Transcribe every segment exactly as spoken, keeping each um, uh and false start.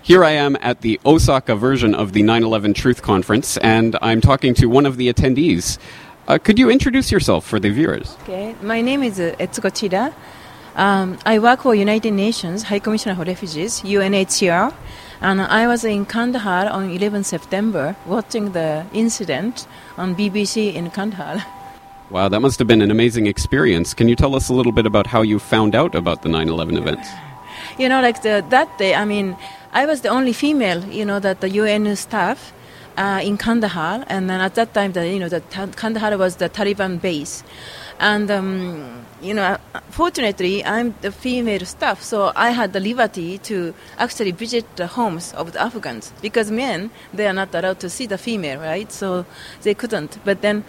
Here I am at the Osaka version of the nine eleven Truth Conference, and I'm talking to one of the attendees. Uh, could you introduce yourself for the viewers? Okay, my name is uh, Etsuko Chida. Um, I work for United Nations High Commissioner for Refugees, U N H C R, and I was in Kandahar on eleventh September watching the incident on B B C in Kandahar. Wow, that must have been an amazing experience. Can you tell us a little bit about how you found out about the nine eleven events? You know, like the, that day, I mean, I was the only female, you know, that the U N staff uh, in Kandahar, and then at that time, the, you know, the Kandahar was the Taliban base. And, um, you know, fortunately, I'm the female staff, so I had the liberty to actually visit the homes of the Afghans, because men, they are not allowed to see the female, right? So they couldn't. But then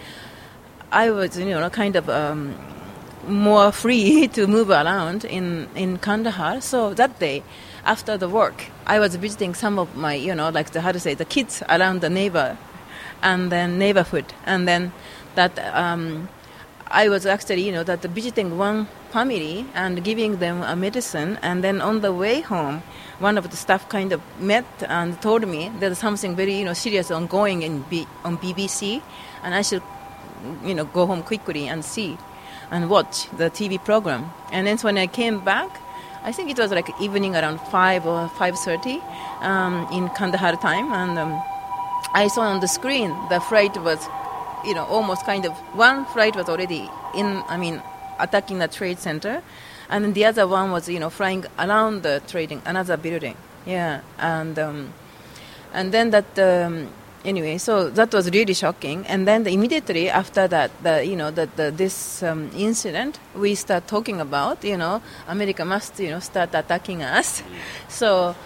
I was, you know, kind of um, more free to move around in, in Kandahar. So that day, after the work, I was visiting some of my, you know, like the, how to say, the kids around the neighbor and then neighborhood. And then that... Um, I was actually, you know, that visiting one family and giving them a medicine, and then on the way home, one of the staff kind of met and told me there's something very, you know, serious ongoing in B- on B B C, and I should, you know, go home quickly and see and watch the T V program. And then when I came back, I think it was like evening around five or five thirty um, in Kandahar time, and um, I saw on the screen the flight was, you know, almost kind of, one flight was already in, I mean, attacking the trade center, and then the other one was, you know, flying around the trading, another building. Yeah, and um, and then that, um, anyway, so that was really shocking. And then the, immediately after that, the, you know, that the, this um, incident, we start talking about, you know, America must, you know, start attacking us. So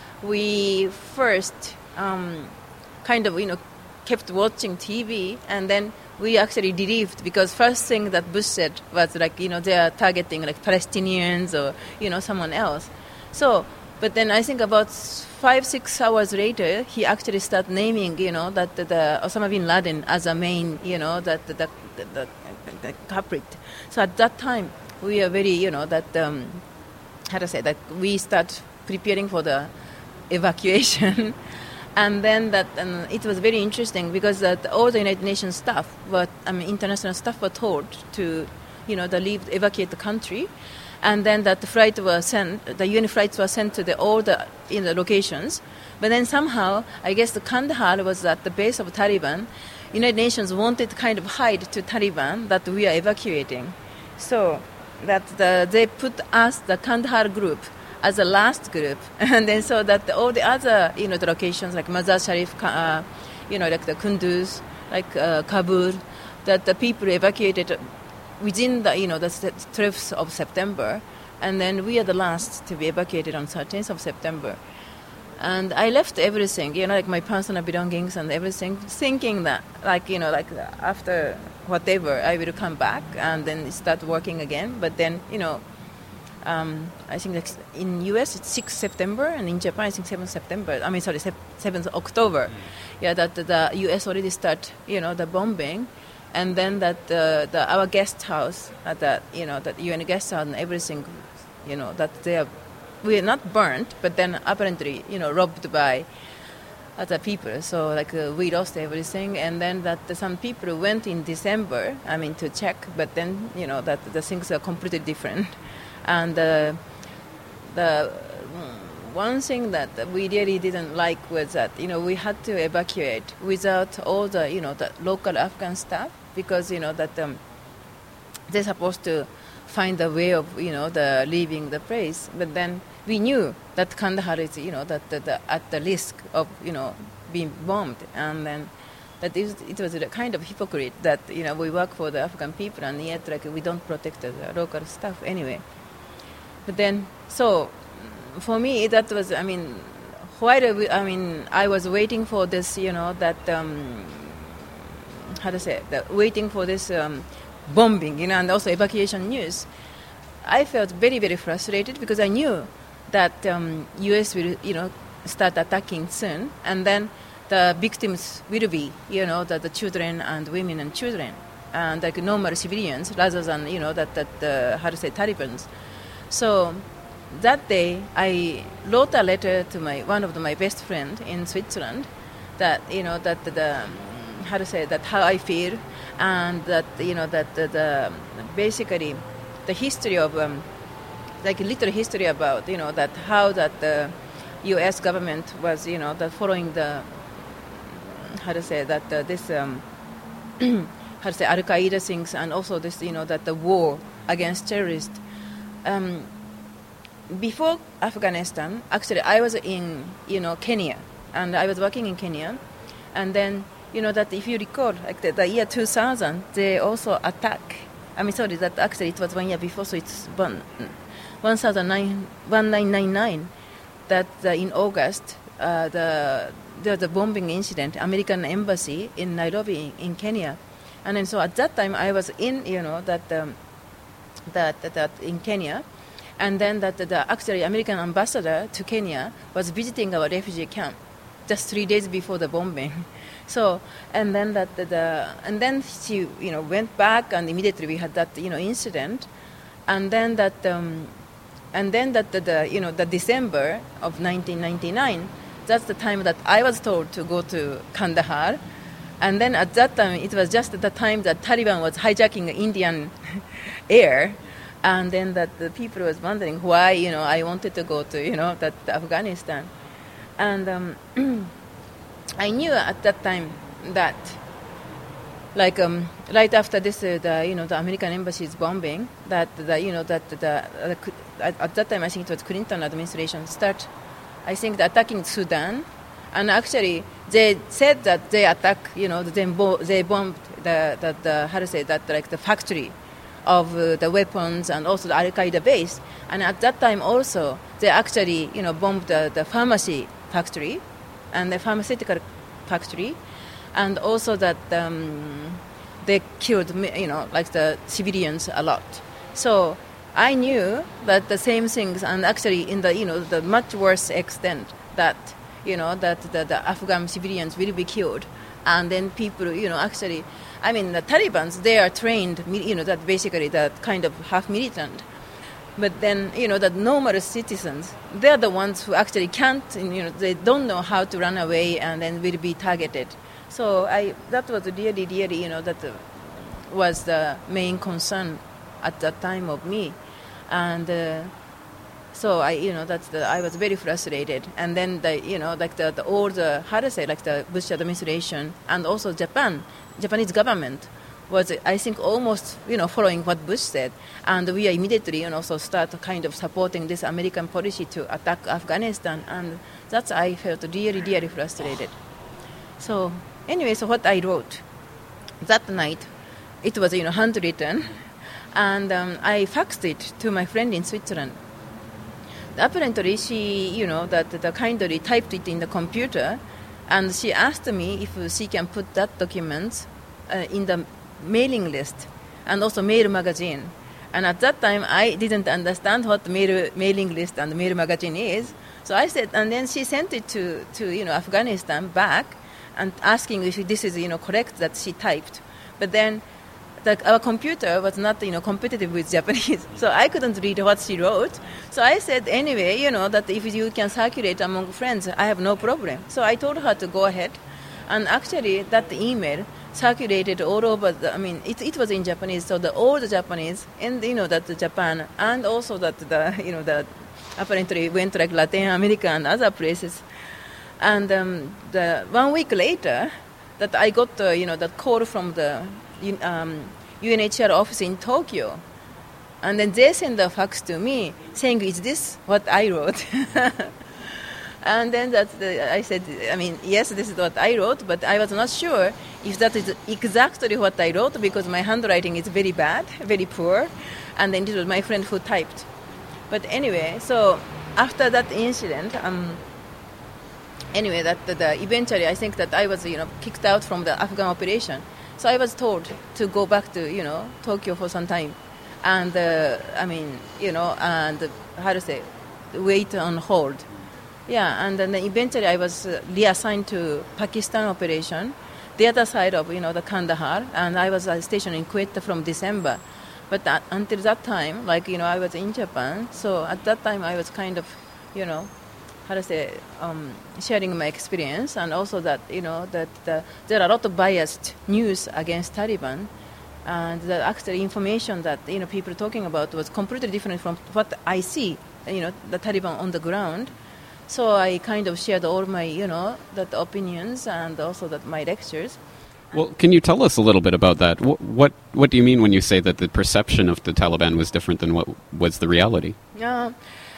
we first um, kind of, you know, kept watching T V, and then we actually relieved, because first thing that Bush said was like, you know, they are targeting like Palestinians or, you know, someone else. So, but then I think about five, six hours later, he actually started naming, you know, that the, the Osama bin Laden as a main, you know, that the, the, the, the culprit. So at that time, we are very, you know, that, um, how to say, that we start preparing for the evacuation. And then that, and it was very interesting, because that all the United Nations staff, were, I mean, international staff were told to, you know, the leave, evacuate the country, and then that the flight was sent, the U N flights were sent to the, all the, in the locations. But then somehow, I guess the Kandahar was at the base of Taliban. United Nations wanted to kind of hide to Taliban that we are evacuating. So that the, they put us, the Kandahar group, as a last group, and then so that the, all the other, you know, the locations like Mazar Sharif, uh, you know, like the Kunduz, like uh, Kabul, that the people evacuated within the, you know, the twelfth of September, and then we are the last to be evacuated on thirteenth of September. And I left everything, you know, like my personal belongings and everything, thinking that, like, you know, like after whatever, I will come back and then start working again. But then, you know, Um, I think like in U S it's sixth September, and in Japan I think seventh September. I mean, sorry, seventh October. Mm. Yeah, that the U S already start, you know, the bombing, and then that the, the our guest house, at the, you know, that U N guest house and everything, you know, that they are, we are not burnt, but then apparently, you know, robbed by other people. So like uh, we lost everything, and then that uh, some people went in December, I mean, to check, but then, you know, that the things are completely different. And uh, the one thing that we really didn't like was that, you know, we had to evacuate without all the, you know, the local Afghan staff, because, you know, that um, they're supposed to find a way of, you know, the leaving the place. But then we knew that Kandahar is, you know, that the, the, at the risk of, you know, being bombed. And then that it was, it was a kind of hypocrite that, you know, we work for the Afghan people, and yet, like, we don't protect the local staff anyway. But then, so, for me, that was, I mean, while I mean, I was waiting for this, you know, that, um, how to say, that waiting for this um, bombing, you know, and also evacuation news, I felt very, very frustrated, because I knew that um, U S will, you know, start attacking soon, and then the victims will be, you know, the, the children and women and children, and like normal civilians, rather than, you know, that, that uh, how to say, Talibans. So that day, I wrote a letter to my one of the, my best friend in Switzerland, that you know that the how to say that how I feel, and that you know that the, the basically the history of um, like a little history about you know that how that the U S government was you know that following the how to say that uh, this um, how to say Al Qaeda things, and also this you know that the war against terrorists. Um, before Afghanistan, actually I was in you know Kenya, and I was working in Kenya, and then you know that if you recall, like the, the year two thousand, they also attack. I mean, sorry, that actually it was one year before, so it's one, one thousand nine, one nine nine nine. That uh, in August, uh, the there was a bombing incident, American embassy in Nairobi, in, in Kenya, and then so at that time I was in, you know, that um, that, that that in Kenya, and then that the actually American ambassador to Kenya was visiting our refugee camp, just three days before the bombing. So and then that the, the and then she you know went back, and immediately we had that you know incident, and then that. Um, And then that the, the you know the December of nineteen ninety-nine, that's the time that I was told to go to Kandahar, and then at that time it was just the time that Taliban was hijacking Indian air, and then that the people was wondering why you know I wanted to go to you know that Afghanistan, and um, I knew at that time that. Like um, right after this, uh, the you know the American embassy's bombing, that the you know that the, the at, at that time I think it was Clinton administration start, I think the attacking Sudan, and actually they said that they attack you know they, bo- they bombed the, the the how to say that like the factory of uh, the weapons and also the Al Qaeda base, and at that time also they actually you know bombed the, the pharmacy factory, and the pharmaceutical factory. And also that um, they killed, you know, like the civilians a lot. So I knew that the same things, and actually in the, you know, the much worse extent that, you know, that the, the Afghan civilians will be killed. And then people, you know, actually, I mean, the Taliban, they are trained, you know, that basically that kind of half militant. But then, you know, the normal citizens, they're the ones who actually can't, you know, they don't know how to run away and then will be targeted. So I that was really, really, you know, that uh, was the main concern at that time of me, and uh, so I, you know, that's the I was very frustrated. And then the, you know, like the, the all the how to say like the Bush administration and also Japan, Japanese government was I think almost you know following what Bush said, and we immediately you know so start kind of supporting this American policy to attack Afghanistan, and that's I felt really, really frustrated. So. Anyway, so what I wrote that night, it was, you know, handwritten, and um, I faxed it to my friend in Switzerland. Apparently, she, you know, that the kindly typed it in the computer, and she asked me if she can put that document uh, in the mailing list, and also Mail magazine. And at that time, I didn't understand what mail, mailing list and Mail magazine is. So I said, and then she sent it to, to you know, Afghanistan back, and asking if this is, you know, correct that she typed. But then the, our computer was not, you know, competitive with Japanese, so I couldn't read what she wrote. So I said, anyway, you know, that if you can circulate among friends, I have no problem. So I told her to go ahead. And actually, that email circulated all over, the, I mean, it, it was in Japanese, so the all the Japanese, and, you know, that the Japan, and also that the, you know, that apparently went like Latin America and other places. And um, the one week later, that I got uh, you know that call from the um, U N H C R office in Tokyo, and then they sent a fax to me saying, "Is this what I wrote?" And then that the, I said, "I mean, yes, this is what I wrote," but I was not sure if that is exactly what I wrote because my handwriting is very bad, very poor, and then it was my friend who typed. But anyway, so after that incident. Um, Anyway, that the, the eventually I think that I was you know kicked out from the Afghan operation, so I was told to go back to you know Tokyo for some time, and uh, I mean you know and how to say, wait on hold, yeah, and then eventually I was uh, reassigned to Pakistan operation, the other side of you know the Kandahar, and I was uh, stationed in Quetta from December, But that, until that time, like, you know, I was in Japan, so at that time I was kind of, you know, how to say, um, sharing my experience, and also that, you know, that the, there are a lot of biased news against Taliban, and the actual information that, you know, people talking about was completely different from what I see, you know, the Taliban on the ground. So I kind of shared all my, you know, that opinions and also that my lectures. Well, can you tell us a little bit about that? What, what what do you mean when you say that the perception of the Taliban was different than what was the reality? Yeah.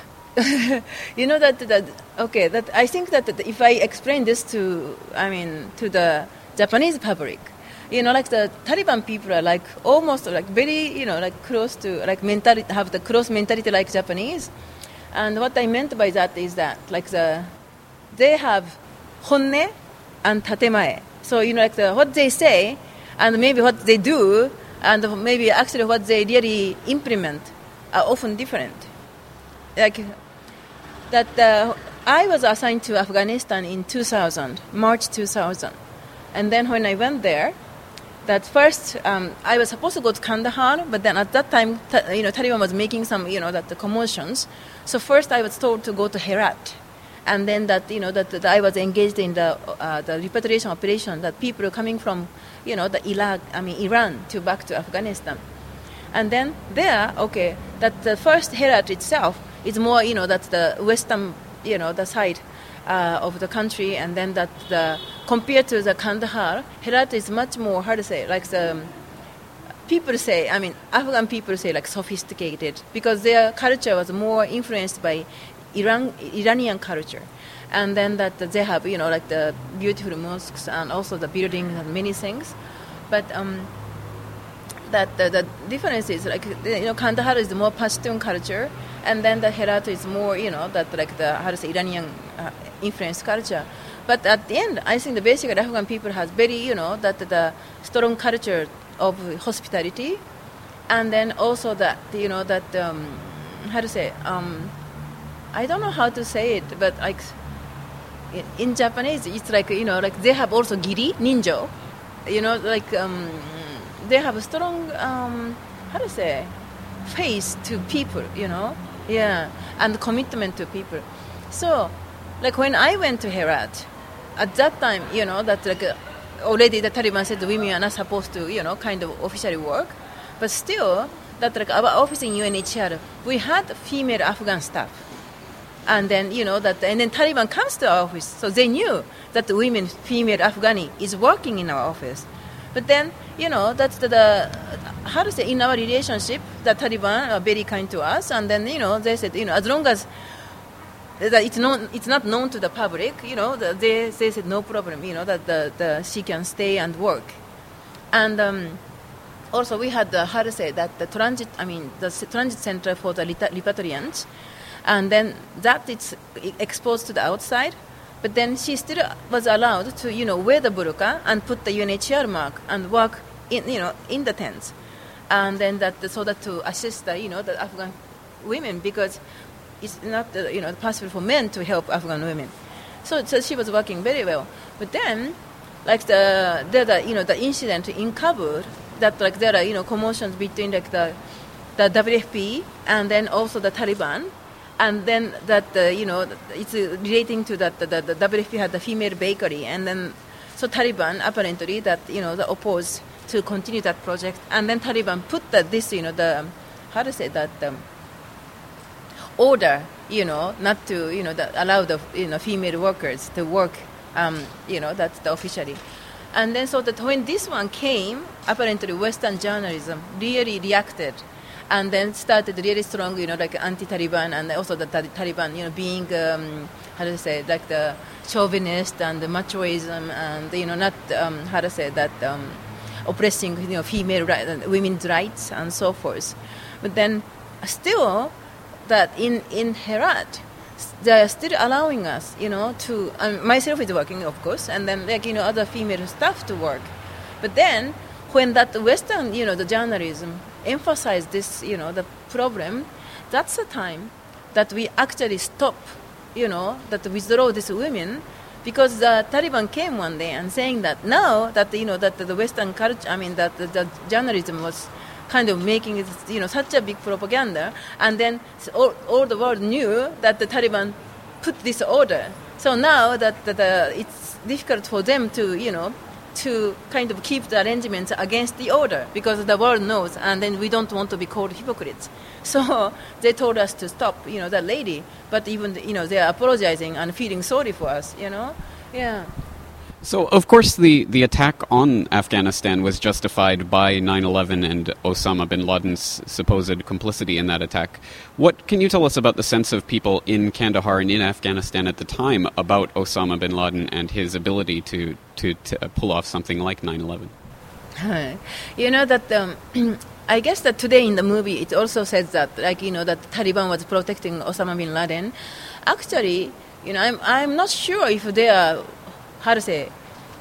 You know that, that okay that I think that, that if I explain this to I mean to the Japanese public, you know, like the Taliban people are like almost like very, you know, like close to like mentality, have the close mentality like Japanese. And what I meant by that is that like the they have honne and tatemae. So, you know, like the, what they say and maybe what they do and maybe actually what they really implement are often different. Like that, uh, I was assigned to Afghanistan in two thousand, March two thousand, and then when I went there, that first um, I was supposed to go to Kandahar, but then at that time, ta- you know, Taliban was making some, you know, that the commotions. So first I was told to go to Herat, and then that, you know, that, that I was engaged in the uh, the repatriation operation. That people coming from, you know, the Iraq, I mean Iran, to back to Afghanistan, and then there, okay, that the first Herat itself. It's more, you know, that's the western, you know, the side uh, of the country, and then that the compared to the Kandahar, Herat is much more, how to say, like the people say, I mean, Afghan people say like sophisticated, because their culture was more influenced by Iran, Iranian culture, and then that they have, you know, like the beautiful mosques and also the buildings and many things, but um, that the, the difference is like, you know, Kandahar is the more Pashtun culture. And then the Herat is more, you know, that like the, how to say, Iranian uh, influenced culture. But at the end, I think the basic Afghan people has very, you know, that the strong culture of hospitality. And then also that, you know, that, um, how to say, um, I don't know how to say it, but like in, in Japanese, it's like, you know, like they have also giri, ninjo, you know, like um, they have a strong, um, how to say, face to people, you know. Yeah, and commitment to people. So, like when I went to Herat, at that time, you know, that like uh, already the Taliban said the women are not supposed to, you know, kind of officially work, but still, that like our office in U N H C R, we had female Afghan staff, and then you know that, and then Taliban comes to our office, so they knew that the women, female Afghani, is working in our office. But then, you know, that's the, the how to say, in our relationship, the Taliban are very kind to us, and then, you know, they said, you know, as long as that it's known, it's not known to the public, you know, the, they, they said no problem, you know, that the, the she can stay and work. And um, also we had the, how to say, that the transit, I mean, the transit center for the repatriants, and then that it's exposed to the outside. But then she still was allowed to, you know, wear the burqa and put the U N H C R mark and work in, you know, in the tents, and then that so that to assist the, you know, the Afghan women, because it's not, uh, you know, possible for men to help Afghan women. So, so she was working very well. But then, like the the, the you know the incident in Kabul, that like there are, you know, commotions between like the the W F P and then also the Taliban. And then that, uh, you know, it's uh, relating to that, the, the, the W F P had the female bakery. And then, so Taliban apparently that, you know, the opposed to continue that project. And then Taliban put that this, you know, the, how to say that, um, order, you know, not to, you know, the, allow the, you know, female workers to work, um, you know, that's the officially. And then so that when this one came, apparently Western journalism really reacted. And then started really strong, you know, like anti-Taliban, and also the Taliban, you know, being, um, how to say, like the chauvinist and the machoism, and, you know, not, um, how to say, that um, oppressing, you know, female right, women's rights and so forth. But then still, that in, in Herat, they are still allowing us, you know, to, um, myself is working, of course, and then, like, you know, other female staff to work. But then, when that Western, you know, the journalism emphasize this, you know, the problem, that's the time that we actually stop, you know, that withdraw these women, because the Taliban came one day and saying that now that, you know, that the Western culture, I mean, that the, the journalism was kind of making it, you know, such a big propaganda. And then all, all the world knew that the Taliban put this order. So now that the, the, it's difficult for them to, you know, to kind of keep the arrangements against the order because the world knows, and then we don't want to be called hypocrites. So they told us to stop, you know, that lady. But even, you know, they are apologizing and feeling sorry for us, you know. Yeah. So, of course, the, the attack on Afghanistan was justified by nine eleven and Osama bin Laden's supposed complicity in that attack. What can you tell us about the sense of people in Kandahar and in Afghanistan at the time about Osama bin Laden and his ability to, to, to pull off something like nine eleven? You know that... Um, I guess that today in the movie it also says that, like, you know, that Taliban was protecting Osama bin Laden. Actually, you know, I'm I'm not sure if they are, how to say,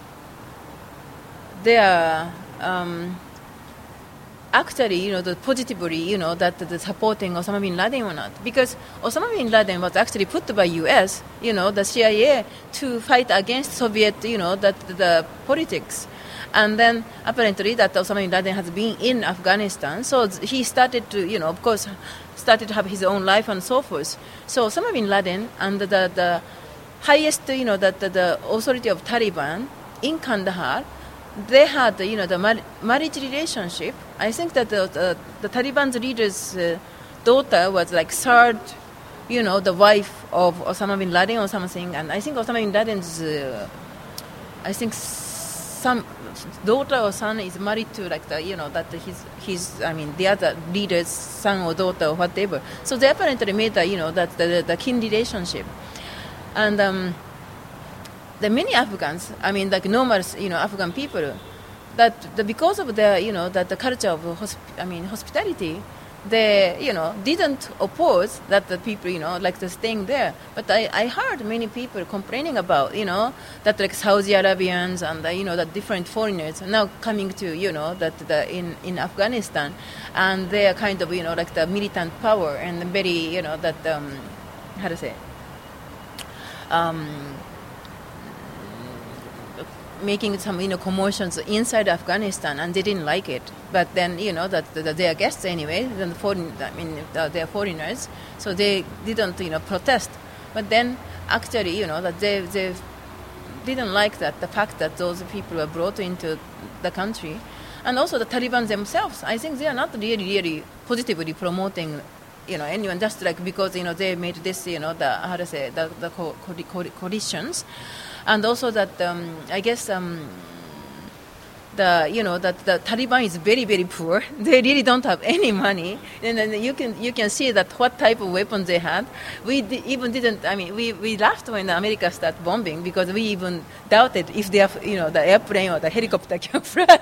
they are um, actually, you know, the positively, you know, that the supporting Osama bin Laden or not. Because Osama bin Laden was actually put by U S, you know, the C I A to fight against Soviet, you know, that the politics. And then apparently that Osama bin Laden has been in Afghanistan, so he started to, you know, of course, started to have his own life and so forth. So Osama bin Laden and the, the highest, you know, the, the, the authority of Taliban in Kandahar, they had, you know, the mar- marriage relationship. I think that the, the, the Taliban's leader's uh, daughter was like third, you know, the wife of Osama bin Laden or something. And I think Osama bin Laden's, uh, I think some daughter or son is married to like the, you know, that his, his, I mean, the other leader's son or daughter or whatever. So they apparently made the, you know, that the, the kin relationship. And um, the many Afghans, I mean, like normal, you know, Afghan people, that the, because of their, you know, that the culture of, hosp- I mean, hospitality, they, you know, didn't oppose that the people, you know, like the staying there. But I, I heard many people complaining about, you know, that like Saudi Arabians and, the, you know, that different foreigners now coming to, you know, that the in, in Afghanistan, and they are kind of, you know, like the militant power and very, you know, that, um, how to say, um, making some, you know, commotions inside Afghanistan, and they didn't like it. But then, you know, that, that they are guests anyway, then the foreign, I mean, they are foreigners, so they didn't, you know, protest. But then, actually, you know, that they they didn't like that, the fact that those people were brought into the country. And also the Taliban themselves, I think they are not really, really positively promoting, you know, anyone, just like because, you know, they made this, you know, the, how to say, the, the co- co- coalitions. And also that, um, I guess, um, the, you know, that the Taliban is very, very poor. They really don't have any money. And then you can you can see that what type of weapons they had. We d- even didn't, I mean, we, we laughed when America started bombing because we even doubted if they have, you know, the airplane or the helicopter can fly.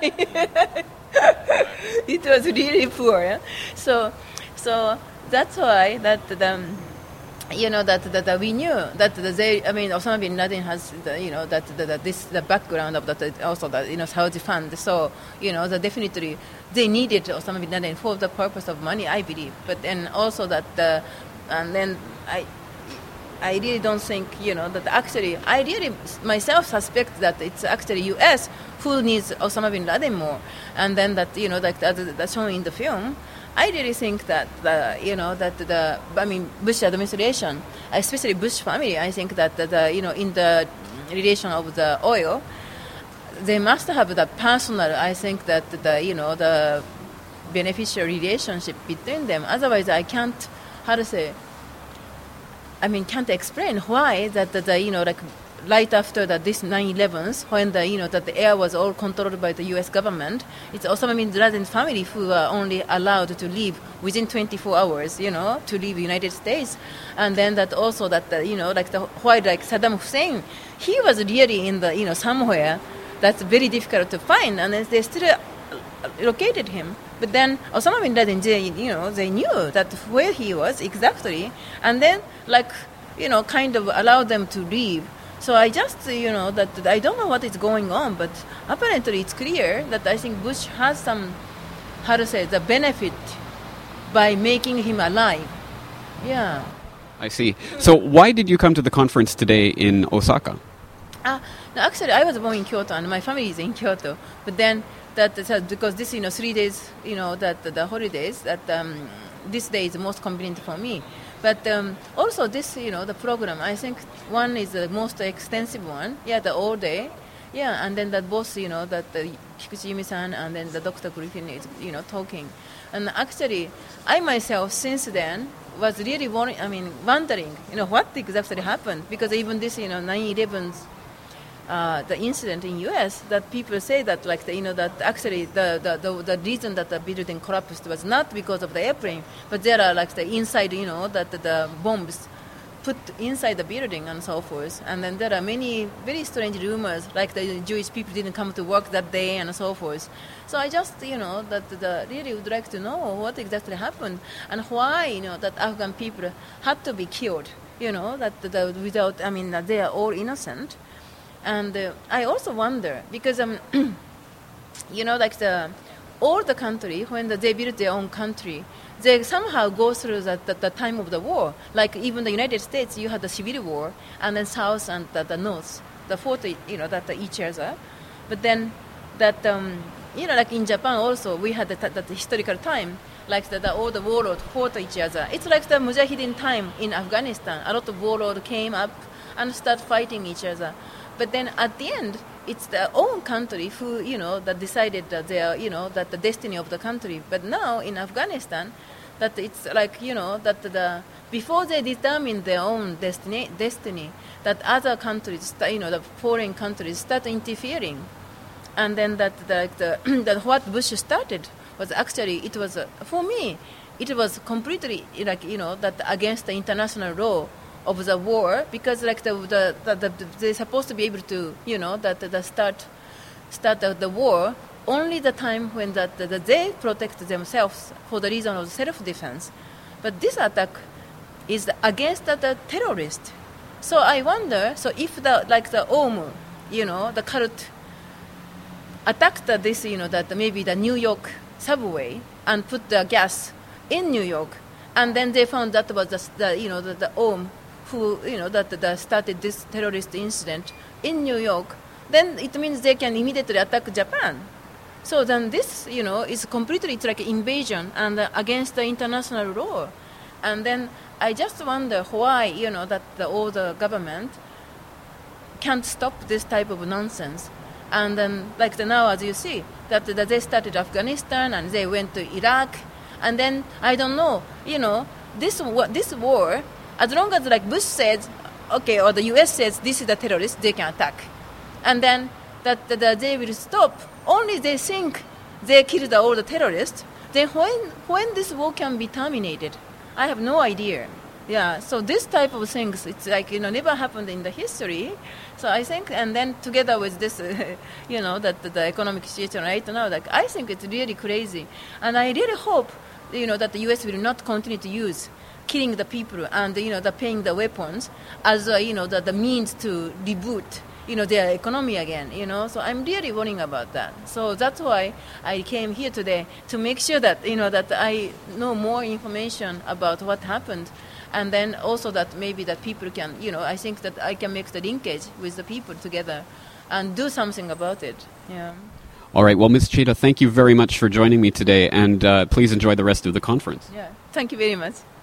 It was really poor. Yeah? So, so that's why that the, you know, that, that, that we knew that they, I mean, Osama bin Laden has, the, you know, that, that, that this, the background of that, also the, you know, Saudi fund. So, you know, that definitely they needed Osama bin Laden for the purpose of money, I believe. But then also that, the, and then I, I really don't think, you know, that actually, I really myself suspect that it's actually U S who needs Osama bin Laden more. And then that, you know, like that, that's shown in the film. I really think that the, you know, that the, I mean, Bush administration, especially Bush family, I think that the, the, you know, in the relation of the oil, they must have the personal, I think that the, you know, the beneficial relationship between them. Otherwise, I can't, how to say, I mean, can't explain why that the, the you know, like right after the, this nine elevens, when the, you know, that the air was all controlled by the U S government, it's Osama bin Laden's family who are only allowed to leave within twenty-four hours, you know, to leave the United States. And then that also that, the, you know, like the, why like Saddam Hussein, he was really in the, you know, somewhere that's very difficult to find, and they still located him. But then Osama bin Laden, they, you know, they knew that where he was exactly, and then like, you know, kind of allowed them to leave. So I just, you know, that, that I don't know what is going on, but apparently it's clear that I think Bush has some, how to say, the benefit by making him alive. Yeah. I see. So why did you come to the conference today in Osaka? Uh, no, actually, I was born in Kyoto, and my family is in Kyoto. But then that that because this, you know, three days, you know, that the holidays, that um, this day is the most convenient for me. But um, also this, you know, the program, I think one is the most extensive one. Yeah, the all day. Yeah, and then that both, you know, that the Kikuchi Yumi-san and then the Doctor Griffin is, you know, talking. And actually, I myself, since then, was really worrying, I mean, wondering, you know, what exactly happened. Because even this, you know, nine eleven, uh, the incident in U S, that people say that, like, the, you know, that actually the, the, the, the reason that the building collapsed was not because of the airplane, but there are, like, the inside, you know, that the, the bombs put inside the building and so forth. And then there are many very strange rumors, like the Jewish people didn't come to work that day and so forth. So I just, you know, that the, really would like to know what exactly happened and why, you know, that Afghan people had to be killed, you know, that the, without, I mean, they are all innocent. And uh, I also wonder, because, um, you know, like the all the country, when the, they built their own country, they somehow go through the, the, the time of the war. Like even the United States, you had the Civil War, and then South and the, the North, the fought, you know, that the each other. But then that, um, you know, like in Japan also, we had that the, the historical time, like the, the, all the warlords fought each other. It's like the Mujahideen time in Afghanistan. A lot of warlords came up and started fighting each other. But then at the end, it's their own country who, you know, that decided that they are, you know, that the destiny of the country. But now in Afghanistan, that it's like, you know, that the before they determine their own destiny, destiny, that other countries, you know, the foreign countries start interfering, and then that the, the that what Bush started was actually it was uh, for me, it was completely like, you know, that against the international law of the war, because like the the, the, the they're supposed to be able to, you know, that the start start the, the war only the time when that the, the, they protect themselves for the reason of self-defense. But this attack is against the, the terrorist. So I wonder, so if the like the O M, you know, the cult attacked this, you know, that maybe the New York subway and put the gas in New York, and then they found that was the, the you know the, the O M who, you know, that, that started this terrorist incident in New York, then it means they can immediately attack Japan. So then this, you know, is completely, it's like invasion and uh, against the international law. And then I just wonder why, you know, that the, all the government can't stop this type of nonsense. And then, like the now, as you see, that, that they started Afghanistan and they went to Iraq. And then, I don't know, you know, this this war, as long as like Bush says, okay, or the U S says this is the terrorist, they can attack. And then that, that, that they will stop. Only they think they killed all the terrorists. Then when when this war can be terminated, I have no idea. Yeah, so this type of things, it's like, you know, never happened in the history. So I think, and then together with this, uh, you know, that the economic situation right now, like I think it's really crazy. And I really hope, you know, that the U S will not continue to use killing the people and, you know, the paying the weapons as, uh, you know, the, the means to reboot, you know, their economy again, you know. So I'm really worrying about that. So that's why I came here today, to make sure that, you know, that I know more information about what happened. And then also that maybe that people can, you know, I think that I can make the linkage with the people together and do something about it. Yeah. All right. Well, Miz Chida, thank you very much for joining me today, and uh, please enjoy the rest of the conference. Yeah. Thank you very much.